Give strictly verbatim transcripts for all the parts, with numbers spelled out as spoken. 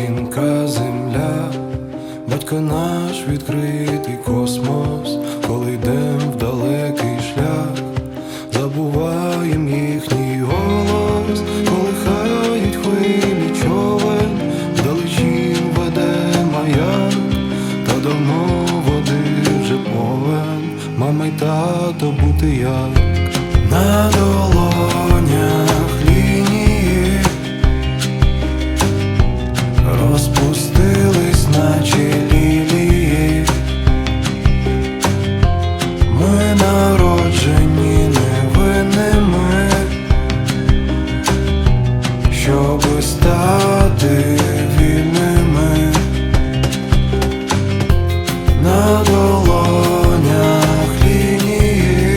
матінка земля, батько наш відкритий космос. Коли йдем в далекий шлях, забуваєм їхній голос. Колихають хвилі човен, вдалечінь веде маяк, та давно води вже повен. Мама й тато бути як на долонях лінії розпустились, наче лілії. Ми народжені невинними, щоби стати вільними. На долонях лінії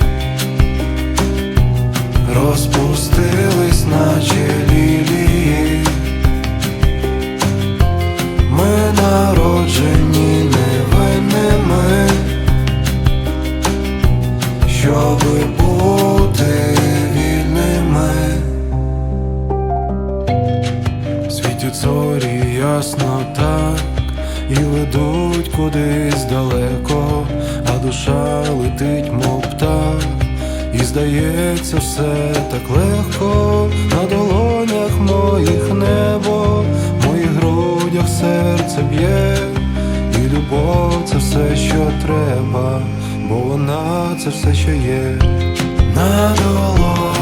розпустились, наче лілії. Ми народжені невинними, щоби бути вільними. Світять зорі ясно так і ведуть кудись далеко, а душа летить, мов птах, і здається все так легко. На долонях моїх небо, в моїх грудях серце б'є, і любов — це все, що треба, бо вона — це все, що є. На долонях